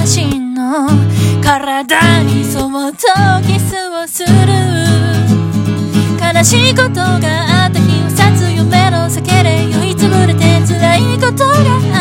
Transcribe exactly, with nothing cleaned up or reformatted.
私の体にそっとキスをする。悲しいことがあった日をさつ夢の避けれ酔いつぶれて辛いことがあ